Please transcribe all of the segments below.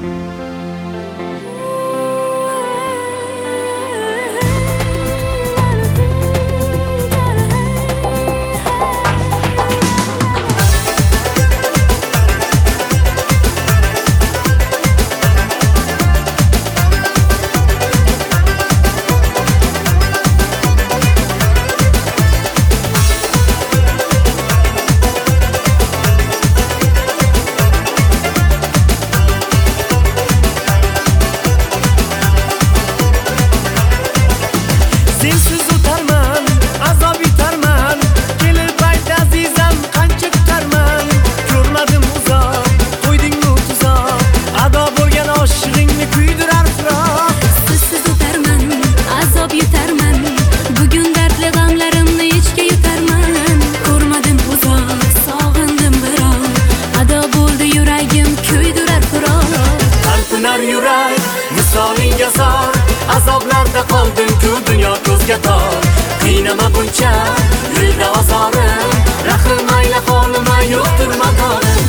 Sensiz o'tarman, azob yetarman, kelib payt azizam qancha kutarman. Ko'rmadim uzoq, qo'ydingmi tuzoq, ado bo'lgan oshig'ingni kuydirar firoq. Sizsiz o'tarman, azob yetarman, bugun dardli g'amlarimni ichga yutarman. Ko'rmadim uzoq, sog'indim biroq, ado bo'ldi yuragim kuydirar firoq. Talpinar yurak, misolingga zor, azoblarda qoldim-ku dunyo ko'zga tor. Qiynama buncha, yurda ozorim, rahim ayla holima yo'qdir madorim.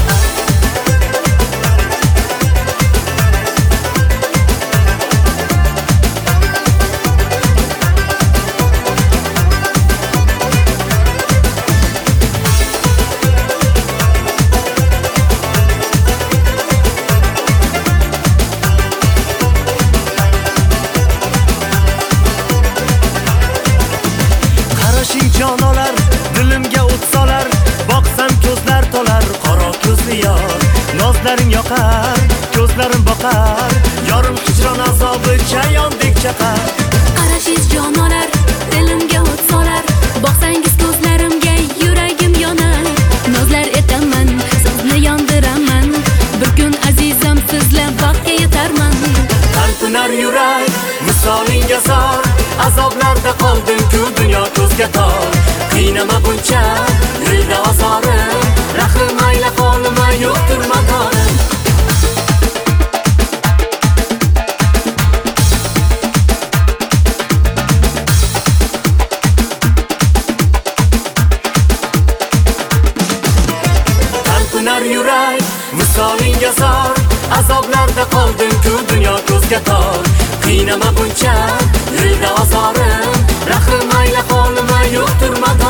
Jon olar, dilimga o't solar, boqsam ko'zlar tolar, qora ko'zli yor. Nozlaring yoqar, ko'zlarim boqar, yorim hijron azobi chayondek chaqar. Qarashingiz jon olar, dilimga o't solar, boqsangiz ko'zlarimga yuragim yonar. Nozlar etaman, sizni yondiraman, bir kun azizam sizlar baxtga yetarman. Talpinar yurak, misolingga zor, azoblarda qoldim-ku dunyo ko'zga tor. Qiynama buncha, yurda ozorim, rahim ayla holima yo'qdir madorim. Talpinar yurak, misolingga zor, azoblarda qoldim-ku dunyo ko'zga tor. Qiynama buncha, yurda ozorim, rahim ayla holima yo'qdir madorim.